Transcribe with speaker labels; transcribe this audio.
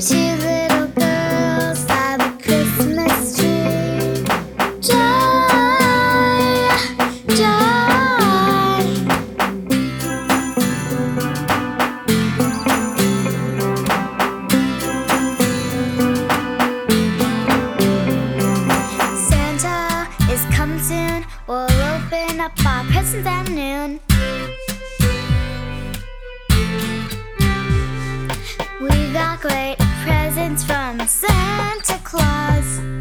Speaker 1: Two little girls by the Christmas tree. Joy, joy. Santa is coming soon. We'll open up our presents at noon. We got great presents from Santa Claus.